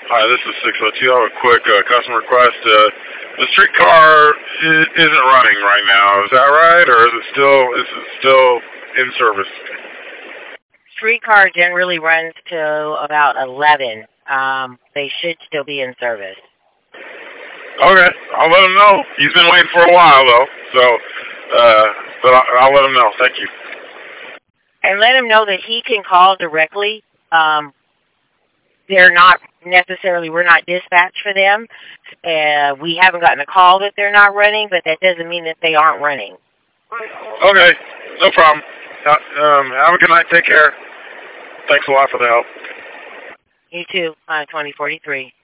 Hi, this is 602. I have a quick customer request. The streetcar isn't running right now. Is that right, or is it still in service? Streetcar generally runs till about 11. They should still be in service. Okay, I'll let him know. He's been waiting for a while though, so but I'll let him know. Thank you. And let him know that he can call directly. They're not necessarily, we're not dispatched for them. We haven't gotten a call that they're not running, but that doesn't mean that they aren't running. Okay, no problem. Have a good night. Take care. Thanks a lot for the help. You too, 2043.